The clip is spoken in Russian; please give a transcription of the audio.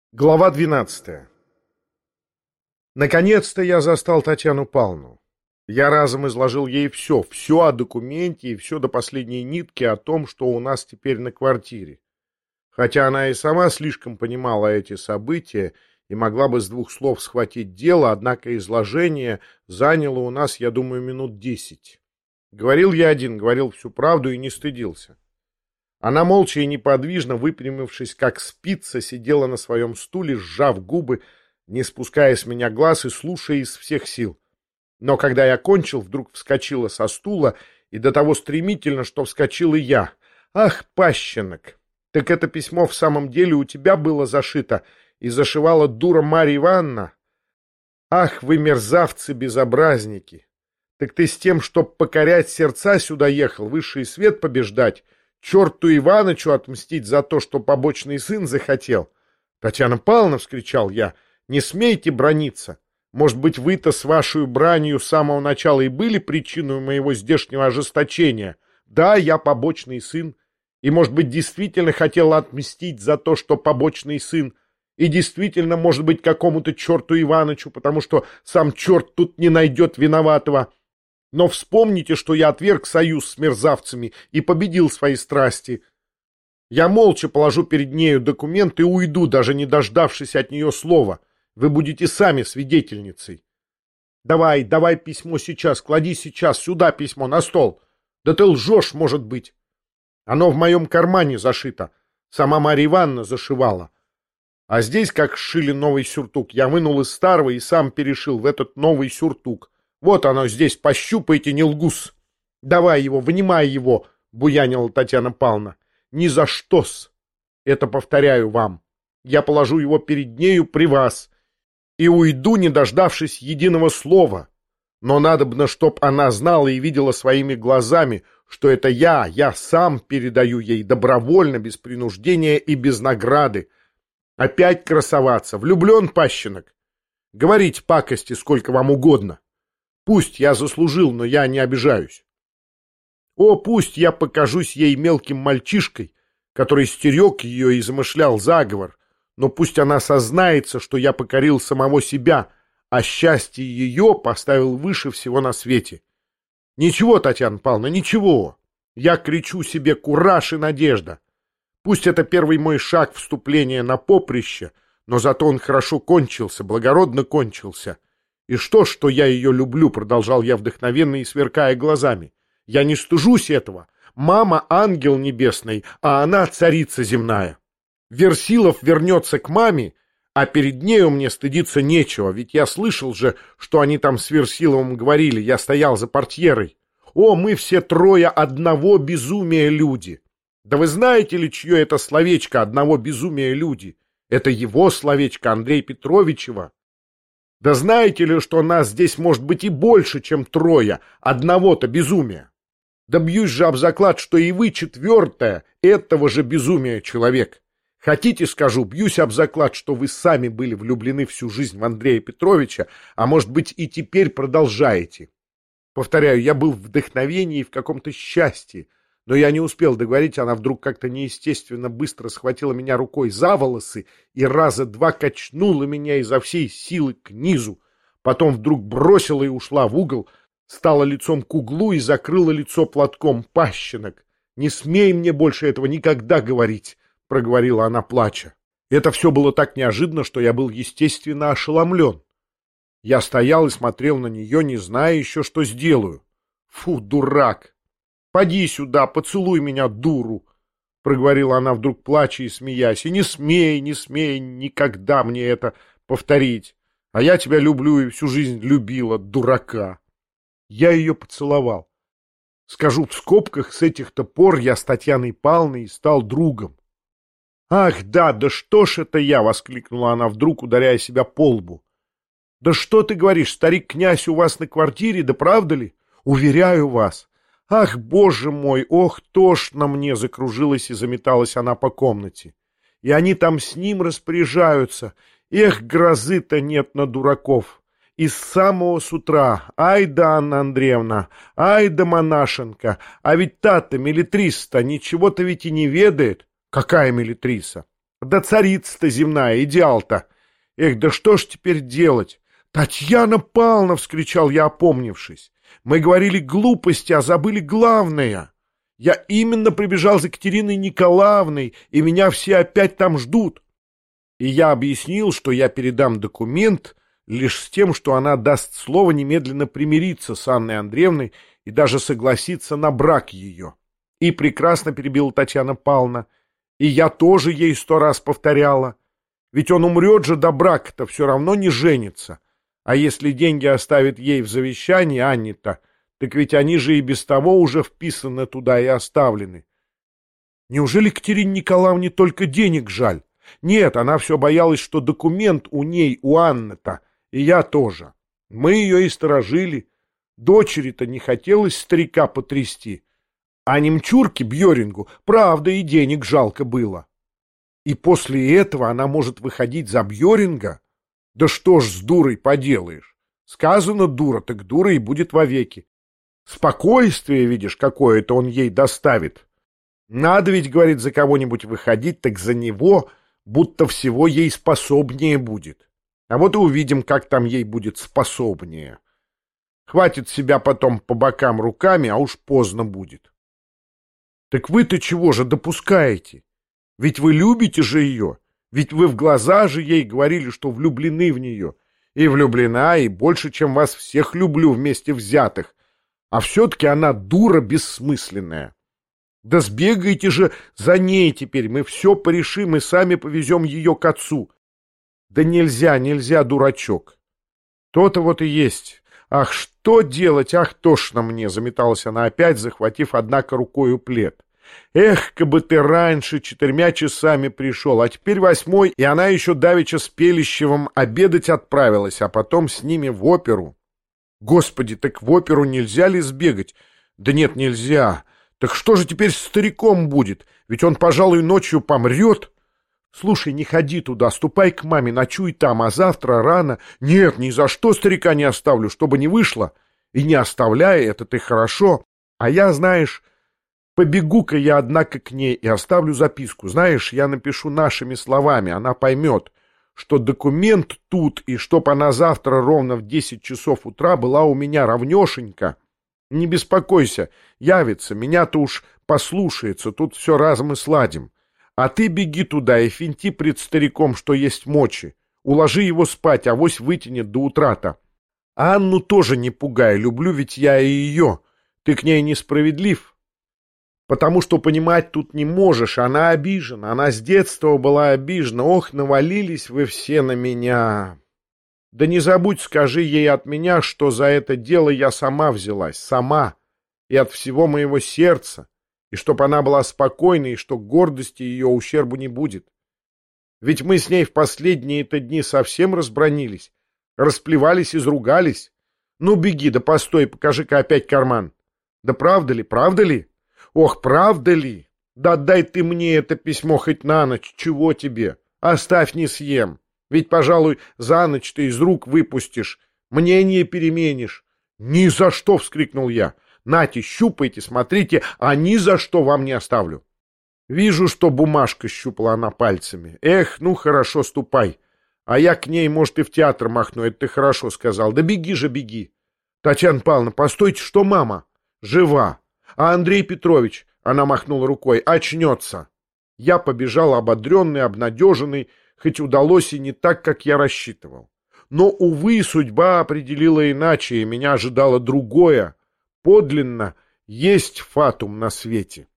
Глава 12. Наконец-то я застал Татьяну Павловну. Я разом изложил ей все о документе и все до последней нитки о том, что у нас теперь на квартире. Хотя она и сама слишком понимала эти события и могла бы с двух слов схватить дело, однако изложение заняло у нас, я думаю, минут 10. Говорил я один, говорил всю правду и не стыдился. Она молча и неподвижно, выпрямившись, как спица, сидела на своем стуле, сжав губы, не спуская с меня глаз и слушая из всех сил. Но когда я кончил, вдруг вскочила со стула, и до того стремительно, что вскочил и я. «Ах, пащенок! Так это письмо в самом деле у тебя было зашито, и зашивала дура Марья Ивановна? Ах, вы мерзавцы-безобразники! Так ты с тем, чтоб покорять сердца, сюда ехал, высший свет побеждать, черту Иванычу отмстить за то, что побочный сын захотел?» «Татьяна Павловна!» — вскричал я. «Не смейте браниться! Может быть, вы-то с вашей бранью с самого начала и были причиной моего здешнего ожесточения? Да, я побочный сын, и, может быть, действительно хотел отмстить за то, что побочный сын, и действительно, может быть, какому-то черту Иванычу, потому что сам черт тут не найдет виноватого. Но вспомните, что я отверг союз с мерзавцами и победил свои страсти. Я молча положу перед нею документ и уйду, даже не дождавшись от нее слова. Вы будете сами свидетельницей. Давай письмо сейчас, клади сейчас сюда письмо, на стол. Да ты лжешь, может быть. Оно в моем кармане зашито. Сама Марья Ивановна зашивала. А здесь, как сшили новый сюртук, я вынул из старого и сам перешил в этот новый сюртук. Вот оно здесь, пощупайте, не лгус. Давай его, вынимай его, буянила Татьяна Павловна. Ни за что-с. Это повторяю вам. Я положу его перед нею при вас и уйду, не дождавшись единого слова. Но надобно, чтоб она знала и видела своими глазами, что это я сам передаю ей добровольно, без принуждения и без награды. Опять красоваться, влюблен пащенок. Говорите пакости сколько вам угодно. Пусть я заслужил, но я не обижаюсь. О, пусть я покажусь ей мелким мальчишкой, который стерег ее и замышлял заговор, но пусть она сознается, что я покорил самого себя, а счастье ее поставил выше всего на свете. Ничего, Татьяна Павловна, ничего. Я кричу себе кураж и надежда. Пусть это первый мой шаг вступления на поприще, но зато он хорошо кончился, благородно кончился. И что я ее люблю, продолжал я вдохновенно и сверкая глазами. Я не стыжусь этого. Мама ангел небесный, а она царица земная. Версилов вернется к маме, а перед нею мне стыдиться нечего, ведь я слышал же, что они там с Версиловым говорили, я стоял за портьерой. О, мы все трое одного безумия люди. Да вы знаете ли, чье это словечко «одного безумия люди»? Это его словечко, Андрея Петровичева. Да знаете ли, что нас здесь может быть и больше, чем трое, одного-то безумия? Да бьюсь же об заклад, что и вы четвертое этого же безумия человек. Хотите, скажу, бьюсь об заклад, что вы сами были влюблены всю жизнь в Андрея Петровича, а может быть и теперь продолжаете. Повторяю, я был в вдохновении и в каком-то счастье, но я не успел договорить, она вдруг как-то неестественно быстро схватила меня рукой за волосы и раза два качнула меня изо всей силы к низу, потом вдруг бросила и ушла в угол, стала лицом к углу и закрыла лицо платком. Пащенок, не смей мне больше этого никогда говорить, — проговорила она, плача. Это все было так неожиданно, что я был, естественно, ошеломлен. Я стоял и смотрел на нее, не зная еще, что сделаю. Фу, дурак! Поди сюда, поцелуй меня, дуру! — проговорила она вдруг, плача и смеясь. И не смей никогда мне это повторить. А я тебя люблю и всю жизнь любила, дурака. Я ее поцеловал. Скажу в скобках, с этих-то пор я с Татьяной Павловной стал другом. «Ах, да что ж это я!» — воскликнула она вдруг, ударяя себя по лбу. «Да что ты говоришь, старик-князь у вас на квартире, да правда ли? Уверяю вас. Ах, боже мой, ох, тошно мне!» — закружилась и заметалась она по комнате. «И они там с ним распоряжаются. Эх, грозы-то нет на дураков. И с самого с утра. Ай да, Анна Андреевна, ай да монашенка. А ведь та-то, милитриса-то, ничего-то ведь и не ведает». «Какая милитриса?» Да царица-то земная, идеал-то! Эх, да что ж теперь делать? Татьяна Павловна! — вскричал я, опомнившись. Мы говорили глупости, а забыли главное. Я именно прибежал за Екатериной Николаевной, и меня все опять там ждут. И я объяснил, что я передам документ лишь с тем, что она даст слово немедленно примириться с Анной Андреевной и даже согласиться на брак ее. И прекрасно перебила Татьяна Павловна. И я тоже ей 100 раз повторяла. Ведь он умрет же до брака-то, все равно не женится. А если деньги оставит ей в завещании Анне-то, так ведь они же и без того уже вписаны туда и оставлены. Неужели Екатерине Николаевне только денег жаль? Нет, она все боялась, что документ у ней, у Анны-то, и я тоже. Мы ее и сторожили. Дочери-то не хотелось старика потрясти. А немчурке Бьерингу, правда, и денег жалко было. И после этого она может выходить за Бьеринга? Да что ж с дурой поделаешь? Сказано дура, так дура и будет вовеки. Спокойствие, видишь, какое-то он ей доставит. Надо ведь, говорит, за кого-нибудь выходить, так за него, будто всего ей способнее будет. А вот и увидим, как там ей будет способнее. Хватит себя потом по бокам руками, а уж поздно будет. Так вы-то чего же допускаете? Ведь вы любите же ее, ведь вы в глаза же ей говорили, что влюблены в нее. И влюблена, и больше, чем вас всех люблю вместе взятых. А все-таки она дура бессмысленная. Да сбегайте же за ней теперь, мы все порешим и сами повезем ее к отцу. Да нельзя, нельзя, дурачок. То-то вот и есть. Ах, что делать, ах, тошно мне, заметалась она опять, захватив, однако, рукою плед. Эх, кабы ты раньше 4 часами пришел, а теперь 8, и она еще давеча с Пелищевым обедать отправилась, а потом с ними в оперу. Господи, так в оперу нельзя ли сбегать? Да нет, нельзя. Так что же теперь с стариком будет? Ведь он, пожалуй, ночью помрет. Слушай, не ходи туда, ступай к маме, ночуй там, а завтра рано. Нет, ни за что старика не оставлю, чтобы не вышло. И не оставляй, это ты хорошо. А я, знаешь, побегу-ка я, однако, к ней и оставлю записку. Знаешь, я напишу нашими словами, она поймет, что документ тут, и чтоб она завтра ровно в 10 часов утра была у меня равнешенька. Не беспокойся, явится, меня-то уж послушается, тут все разом и сладим. А ты беги туда и финти пред стариком, что есть мочи. Уложи его спать, авось вытянет до утра-то. А Анну тоже не пугай, люблю ведь я и ее. Ты к ней несправедлив. Потому что понимать тут не можешь, она обижена, она с детства была обижена. Ох, навалились вы все на меня. Да не забудь, скажи ей от меня, что за это дело я сама взялась, сама, и от всего моего сердца, и чтоб она была спокойна, и что гордости ее ущербу не будет. Ведь мы с ней в последние-то дни совсем разбранились, расплевались и изругались. Ну, беги, да постой, покажи-ка опять карман. Да правда ли, правда ли? Ох, правда ли? Да отдай ты мне это письмо хоть на ночь, чего тебе? Оставь, не съем. Ведь, пожалуй, за ночь ты из рук выпустишь, мнение переменишь. Ни за что, — вскрикнул я. Нате, щупайте, смотрите, а ни за что вам не оставлю. Вижу, что бумажка щупала она пальцами. Эх, ну хорошо, ступай. А я к ней, может, и в театр махну, это ты хорошо сказал. Да беги же, беги. Татьяна Павловна, постойте, что мама? Жива. А Андрей Петрович, она махнула рукой, очнется. Я побежал ободренный, обнадеженный, хоть удалось и не так, как я рассчитывал. Но, увы, судьба определила иначе, и меня ожидало другое. Подлинно есть фатум на свете.